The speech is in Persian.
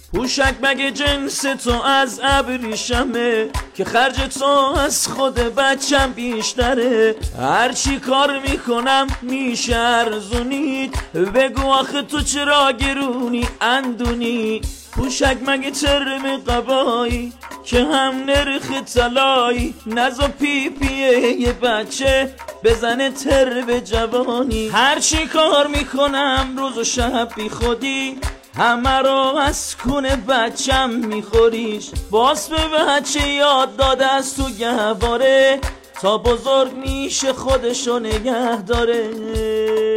پوشک مگه جنس تو از ابریشمه که خرج تو از خود بچم بیشتره؟ هرچی کار میکنم میشه ارزونی، بگو آخه تو چرا گرونی اندونی؟ پوشک مگه ترم قبایی که هم نرخ طلایی، نزا پیپیه یه بچه بزنه تر به جوانی. هرچی کار میکنم روز و شب بی خودی، همه رو از کونه بچم میخوریش. باز به بچه یاد داده از تو گهواره، تا بزرگ میشه خودشو نگه داره.